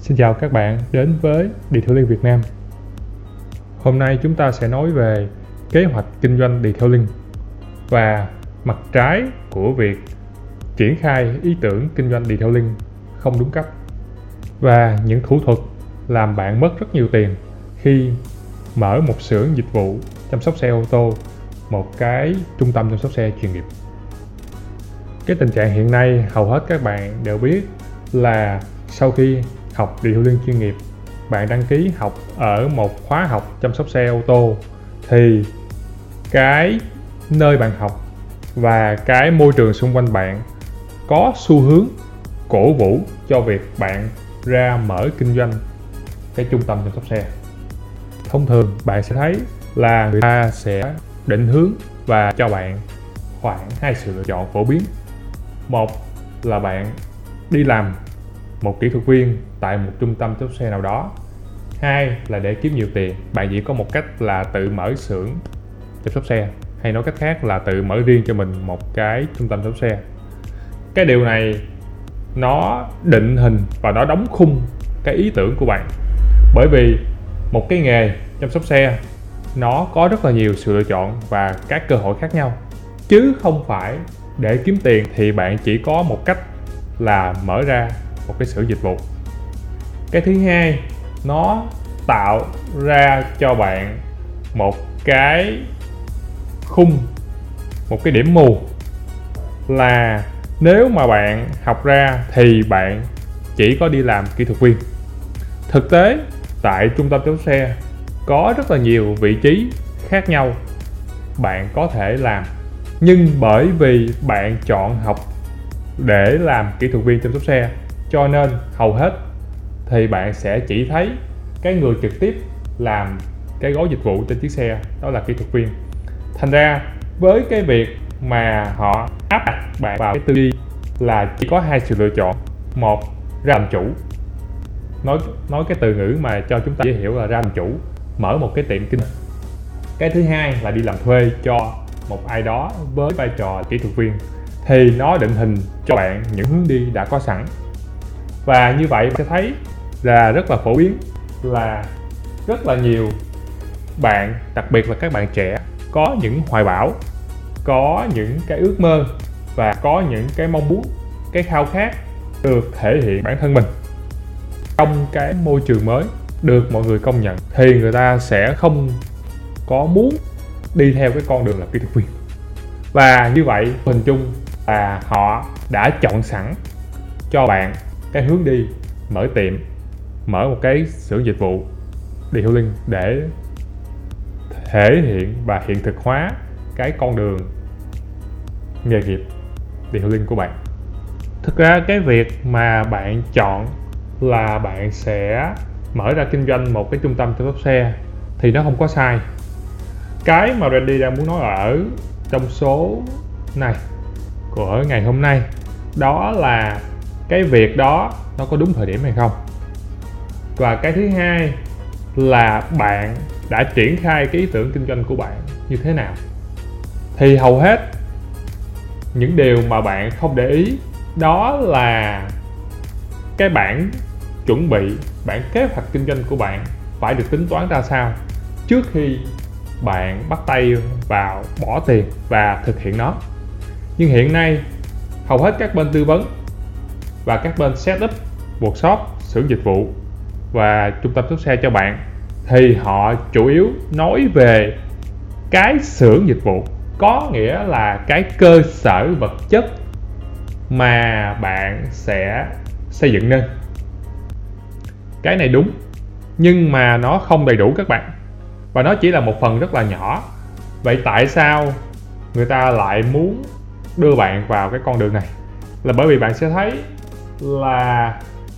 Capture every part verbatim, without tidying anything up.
Xin chào các bạn đến với Detailing Việt Nam. Hôm nay chúng ta sẽ nói về kế hoạch kinh doanh Detailing và mặt trái của việc triển khai ý tưởng kinh doanh Detailing không đúng cách và những thủ thuật làm bạn mất rất nhiều tiền khi mở một xưởng dịch vụ chăm sóc xe ô tô, một cái trung tâm chăm sóc xe chuyên nghiệp. Cái tình trạng hiện nay hầu hết các bạn đều biết là sau khi học Detailing chuyên nghiệp, bạn đăng ký học ở một khóa học chăm sóc xe ô tô thì cái nơi bạn học và cái môi trường xung quanh bạn có xu hướng cổ vũ cho việc bạn ra mở kinh doanh cái trung tâm chăm sóc xe. Thông thường bạn sẽ thấy là người ta sẽ định hướng và cho bạn khoảng hai sự lựa chọn phổ biến. Một là bạn đi làm một kỹ thuật viên tại một trung tâm chăm sóc xe nào đó. Hai là để kiếm nhiều tiền, bạn chỉ có một cách là tự mở xưởng chăm sóc xe, hay nói cách khác là tự mở riêng cho mình một cái trung tâm chăm sóc xe. Cái điều này nó định hình và nó đóng khung cái ý tưởng của bạn, bởi vì một cái nghề chăm sóc xe nó có rất là nhiều sự lựa chọn và các cơ hội khác nhau, chứ không phải để kiếm tiền thì bạn chỉ có một cách là mở ra một cái xưởng dịch vụ. Cái thứ hai, nó tạo ra cho bạn một cái khung, một cái điểm mù là nếu mà bạn học ra thì bạn chỉ có đi làm kỹ thuật viên. Thực tế tại trung tâm chăm sóc xe có rất là nhiều vị trí khác nhau bạn có thể làm, nhưng bởi vì bạn chọn học để làm kỹ thuật viên chăm sóc xe cho nên hầu hết thì bạn sẽ chỉ thấy cái người trực tiếp làm cái gói dịch vụ trên chiếc xe đó là kỹ thuật viên. Thành ra với cái việc mà họ áp đặt bạn vào cái tư duy là chỉ có hai sự lựa chọn: một, ra làm chủ, nói nói cái từ ngữ mà cho chúng ta dễ hiểu là ra làm chủ, mở một cái tiệm kinh doanh. Cái thứ hai là đi làm thuê cho một ai đó với vai trò kỹ thuật viên, thì nó định hình cho bạn những hướng đi đã có sẵn. Và như vậy bạn sẽ thấy là rất là phổ biến là rất là nhiều bạn, đặc biệt là các bạn trẻ, có những hoài bão, có những cái ước mơ và có những cái mong muốn, cái khao khát được thể hiện bản thân mình trong cái môi trường mới, được mọi người công nhận, thì người ta sẽ không có muốn đi theo cái con đường làm kỹ thuật viên. Và như vậy hình chung là họ đã chọn sẵn cho bạn cái hướng đi mở tiệm, mở một cái xưởng dịch vụ Detailing để thể hiện và hiện thực hóa cái con đường nghề nghiệp Detailing của bạn. Thực ra cái việc mà bạn chọn là bạn sẽ mở ra kinh doanh một cái trung tâm chăm sóc xe thì nó không có sai. Cái mà Randy đang muốn nói ở trong số này của ngày hôm nay đó là cái việc đó nó có đúng thời điểm hay không, và cái thứ hai là bạn đã triển khai cái ý tưởng kinh doanh của bạn như thế nào. Thì hầu hết những điều mà bạn không để ý đó là cái bản chuẩn bị, bản kế hoạch kinh doanh của bạn phải được tính toán ra sao trước khi bạn bắt tay vào bỏ tiền và thực hiện nó. Nhưng hiện nay hầu hết các bên tư vấn và các bên setup workshop, xưởng dịch vụ và trung tâm chăm sóc xe cho bạn thì họ chủ yếu nói về cái xưởng dịch vụ, có nghĩa là cái cơ sở vật chất mà bạn sẽ xây dựng nên. Cái này đúng, nhưng mà nó không đầy đủ các bạn, và nó chỉ là một phần rất là nhỏ. Vậy tại sao người ta lại muốn đưa bạn vào cái con đường này? Là bởi vì bạn sẽ thấy là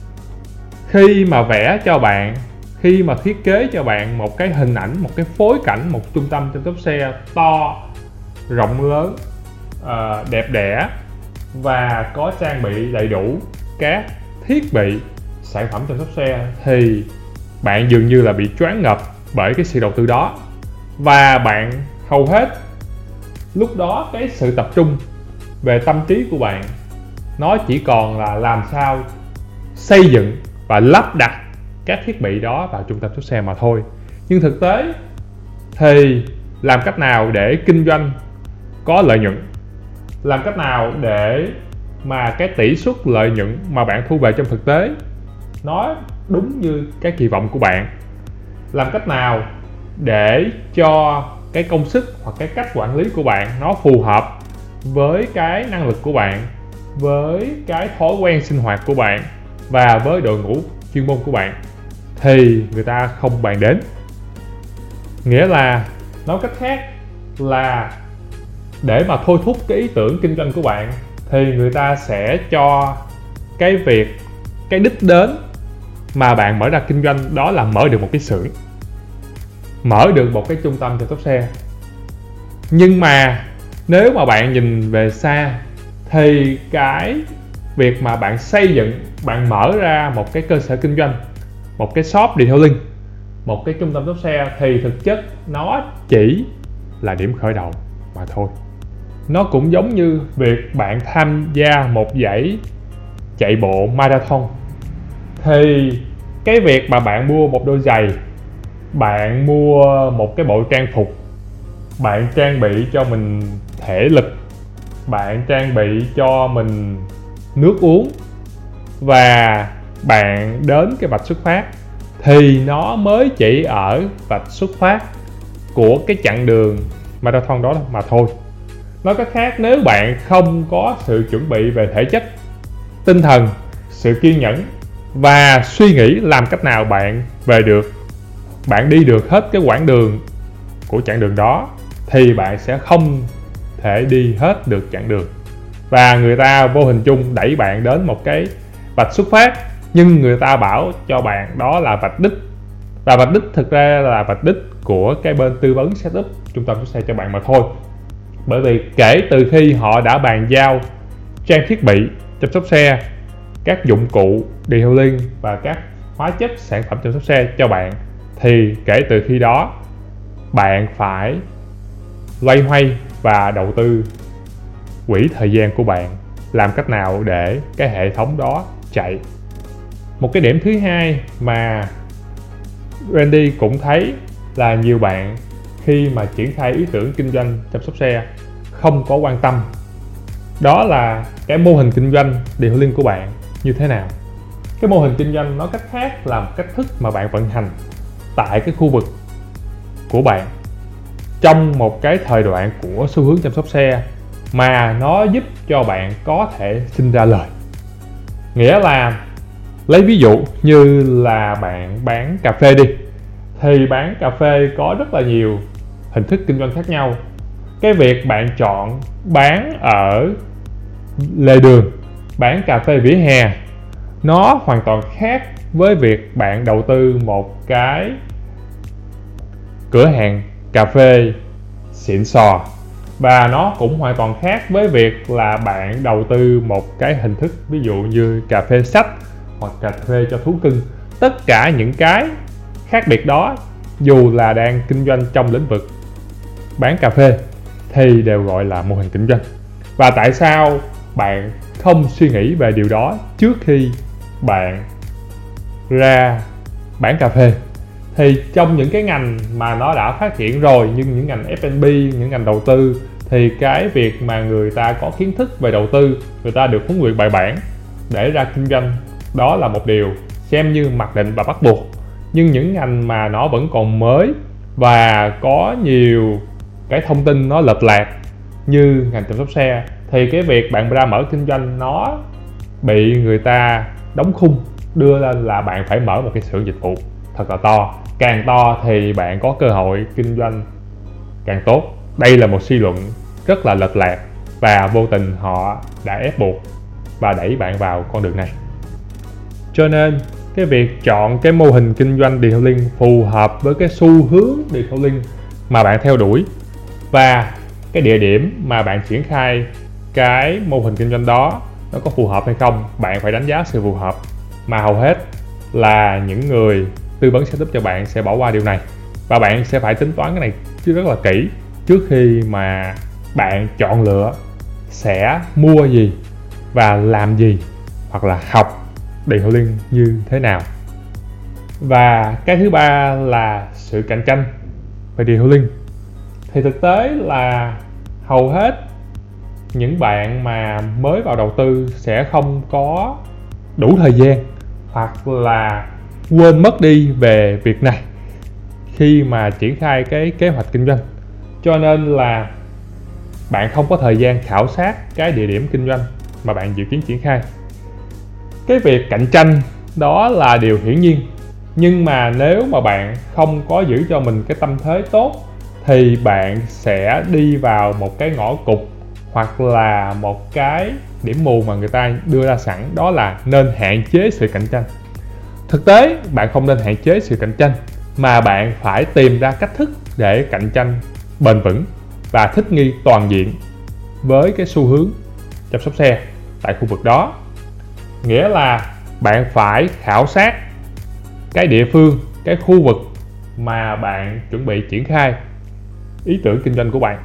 khi mà vẽ cho bạn, khi mà thiết kế cho bạn một cái hình ảnh, một cái phối cảnh, một trung tâm chăm sóc xe to, rộng lớn, uh, đẹp đẽ và có trang bị đầy đủ các thiết bị, sản phẩm chăm sóc xe, thì bạn dường như là bị choáng ngợp bởi cái sự đầu tư đó. Và bạn hầu hết lúc đó cái sự tập trung về tâm trí của bạn nó chỉ còn là làm sao xây dựng và lắp đặt các thiết bị đó vào trung tâm sốt xe mà thôi. Nhưng thực tế thì làm cách nào để kinh doanh có lợi nhuận, làm cách nào để mà cái tỷ suất lợi nhuận mà bạn thu về trong thực tế nó đúng như cái kỳ vọng của bạn, làm cách nào để cho cái công sức hoặc cái cách quản lý của bạn nó phù hợp với cái năng lực của bạn, với cái thói quen sinh hoạt của bạn và với đội ngũ chuyên môn của bạn, thì người ta không bàn đến. Nghĩa là nói cách khác là để mà thôi thúc cái ý tưởng kinh doanh của bạn thì người ta sẽ cho cái việc, cái đích đến mà bạn mở ra kinh doanh đó là mở được một cái xưởng, mở được một cái trung tâm chăm sóc xe. Nhưng mà nếu mà bạn nhìn về xa thì cái việc mà bạn xây dựng, bạn mở ra một cái cơ sở kinh doanh, một cái shop detailing, một cái trung tâm chăm sóc xe thì thực chất nó chỉ là điểm khởi đầu mà thôi. Nó cũng giống như việc bạn tham gia một giải chạy bộ marathon, thì cái việc mà bạn mua một đôi giày, bạn mua một cái bộ trang phục, bạn trang bị cho mình thể lực, bạn trang bị cho mình nước uống và bạn đến cái vạch xuất phát, thì nó mới chỉ ở vạch xuất phát của cái chặng đường marathon đó mà thôi. Nói cách khác, nếu bạn không có sự chuẩn bị về thể chất, tinh thần, sự kiên nhẫn và suy nghĩ làm cách nào bạn về được, bạn đi được hết cái quãng đường của chặng đường đó, thì bạn sẽ không thể đi hết được chặng đường. Và người ta vô hình chung đẩy bạn đến một cái vạch xuất phát, nhưng người ta bảo cho bạn đó là vạch đích. Và vạch đích thực ra là vạch đích của cái bên tư vấn setup trung tâm sửa xe cho bạn mà thôi. Bởi vì kể từ khi họ đã bàn giao trang thiết bị chăm sóc xe, các dụng cụ detailing và các hóa chất sản phẩm chăm sóc xe cho bạn, thì kể từ khi đó bạn phải loay hoay và đầu tư quỹ thời gian của bạn làm cách nào để cái hệ thống đó chạy. Một cái điểm thứ hai mà Randy cũng thấy là nhiều bạn khi mà triển khai ý tưởng kinh doanh chăm sóc xe không có quan tâm, đó là cái mô hình kinh doanh detailing của bạn như thế nào. Cái mô hình kinh doanh nói cách khác là một cách thức mà bạn vận hành tại cái khu vực của bạn trong một cái thời đoạn của xu hướng chăm sóc xe mà nó giúp cho bạn có thể sinh ra lời. Nghĩa là lấy ví dụ như là bạn bán cà phê đi, thì bán cà phê có rất là nhiều hình thức kinh doanh khác nhau. Cái việc bạn chọn bán ở lề đường, bán cà phê vỉa hè, nó hoàn toàn khác với việc bạn đầu tư một cái cửa hàng cà phê xịn sò. Và nó cũng hoàn toàn khác với việc là bạn đầu tư một cái hình thức ví dụ như cà phê sách hoặc cà phê cho thú cưng. Tất cả những cái khác biệt đó, dù là đang kinh doanh trong lĩnh vực bán cà phê, thì đều gọi là mô hình kinh doanh. Và tại sao bạn không suy nghĩ về điều đó trước khi bạn ra bán cà phê? Thì trong những cái ngành mà nó đã phát triển rồi, nhưng những ngành ép and bê, những ngành đầu tư, thì cái việc mà người ta có kiến thức về đầu tư, người ta được huấn luyện bài bản để ra kinh doanh, đó là một điều xem như mặc định và bắt buộc. Nhưng những ngành mà nó vẫn còn mới và có nhiều cái thông tin nó lệch lạc như ngành chăm sóc xe, thì cái việc bạn ra mở kinh doanh nó bị người ta đóng khung, đưa lên là bạn phải mở một cái xưởng dịch vụ thật là to. Càng to thì bạn có cơ hội kinh doanh càng tốt. Đây là một suy luận rất là lệch lạc và vô tình họ đã ép buộc và đẩy bạn vào con đường này. Cho nên cái việc chọn cái mô hình kinh doanh detailing phù hợp với cái xu hướng detailing mà bạn theo đuổi và cái địa điểm mà bạn triển khai cái mô hình kinh doanh đó nó có phù hợp hay không, bạn phải đánh giá sự phù hợp. Mà hầu hết là những người tư vấn setup cho bạn sẽ bỏ qua điều này, và bạn sẽ phải tính toán cái này rất là kỹ trước khi mà bạn chọn lựa sẽ mua gì và làm gì hoặc là học detailing như thế nào. Và cái thứ ba là sự cạnh tranh về detailing. Thì thực tế là hầu hết những bạn mà mới vào đầu tư sẽ không có đủ thời gian hoặc là quên mất đi về việc này khi mà triển khai cái kế hoạch kinh doanh. Cho nên là bạn không có thời gian khảo sát cái địa điểm kinh doanh mà bạn dự kiến triển khai. Cái việc cạnh tranh đó là điều hiển nhiên, nhưng mà nếu mà bạn không có giữ cho mình cái tâm thế tốt thì bạn sẽ đi vào một cái ngõ cụt hoặc là một cái điểm mù mà người ta đưa ra sẵn, đó là nên hạn chế sự cạnh tranh. Thực tế bạn không nên hạn chế sự cạnh tranh, mà bạn phải tìm ra cách thức để cạnh tranh bền vững và thích nghi toàn diện với cái xu hướng chăm sóc xe tại khu vực đó. Nghĩa là bạn phải khảo sát cái địa phương, cái khu vực mà bạn chuẩn bị triển khai ý tưởng kinh doanh của bạn,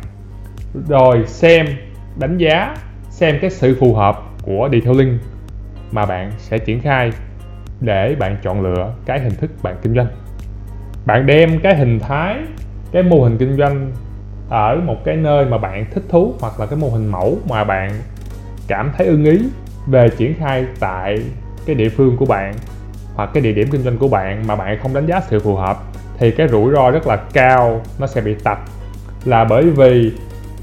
rồi xem, đánh giá xem cái sự phù hợp của detailing mà bạn sẽ triển khai để bạn chọn lựa cái hình thức bạn kinh doanh. Bạn đem cái hình thái, cái mô hình kinh doanh ở một cái nơi mà bạn thích thú, hoặc là cái mô hình mẫu mà bạn cảm thấy ưng ý về triển khai tại cái địa phương của bạn hoặc cái địa điểm kinh doanh của bạn mà bạn không đánh giá sự phù hợp, thì cái rủi ro rất là cao nó sẽ bị tạch. Là bởi vì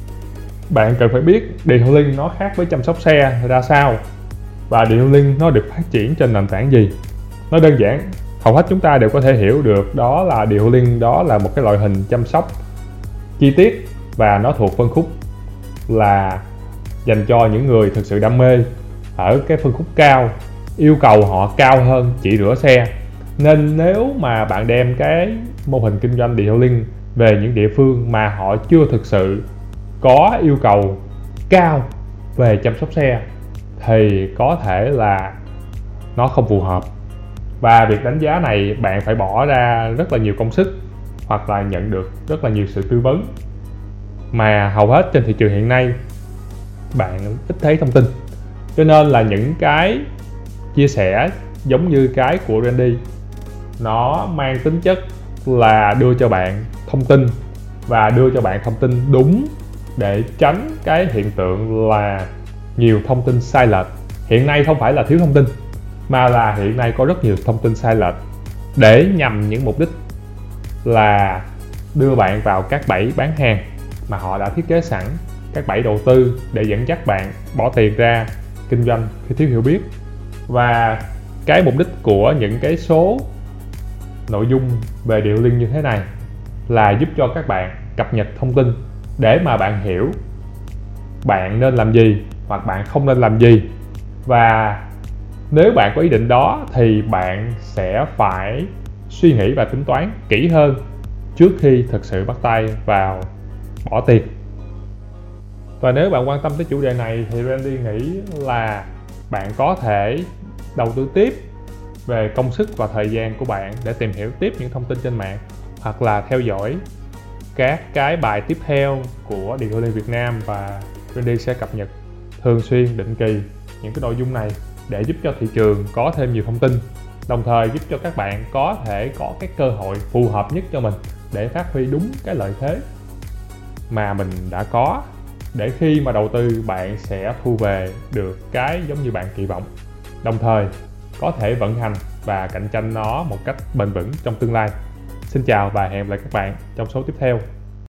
bạn cần phải biết detailing nó khác với chăm sóc xe ra sao, và detailing nó được phát triển trên nền tảng gì. Nó đơn giản, hầu hết chúng ta đều có thể hiểu được đó là detailing đó là một cái loại hình chăm sóc chi tiết, và nó thuộc phân khúc là dành cho những người thực sự đam mê ở cái phân khúc cao, yêu cầu họ cao hơn chỉ rửa xe. Nên nếu mà bạn đem cái mô hình kinh doanh detailing về những địa phương mà họ chưa thực sự có yêu cầu cao về chăm sóc xe thì có thể là nó không phù hợp. Và việc đánh giá này bạn phải bỏ ra rất là nhiều công sức, hoặc là nhận được rất là nhiều sự tư vấn mà hầu hết trên thị trường hiện nay bạn ít thấy thông tin. Cho nên là những cái chia sẻ giống như cái của Randy, nó mang tính chất là đưa cho bạn thông tin, và đưa cho bạn thông tin đúng để tránh cái hiện tượng là nhiều thông tin sai lệch. Hiện nay không phải là thiếu thông tin, mà là hiện nay có rất nhiều thông tin sai lệch để nhằm những mục đích là đưa bạn vào các bẫy bán hàng mà họ đã thiết kế sẵn, các bẫy đầu tư để dẫn dắt bạn bỏ tiền ra kinh doanh khi thiếu hiểu biết. Và cái mục đích của những cái số nội dung về detailing như thế này là giúp cho các bạn cập nhật thông tin để mà bạn hiểu bạn nên làm gì hoặc bạn không nên làm gì. Và nếu bạn có ý định đó thì bạn sẽ phải suy nghĩ và tính toán kỹ hơn trước khi thực sự bắt tay vào bỏ tiền. Và nếu bạn quan tâm tới chủ đề này thì Randy nghĩ là bạn có thể đầu tư tiếp về công sức và thời gian của bạn để tìm hiểu tiếp những thông tin trên mạng, hoặc là theo dõi các cái bài tiếp theo của Detailing Việt Nam, và Randy sẽ cập nhật thường xuyên, định kỳ những cái nội dung này để giúp cho thị trường có thêm nhiều thông tin, đồng thời giúp cho các bạn có thể có cái cơ hội phù hợp nhất cho mình để phát huy đúng cái lợi thế mà mình đã có, để khi mà đầu tư bạn sẽ thu về được cái giống như bạn kỳ vọng, đồng thời có thể vận hành và cạnh tranh nó một cách bền vững trong tương lai. Xin chào và hẹn gặp lại các bạn trong số tiếp theo.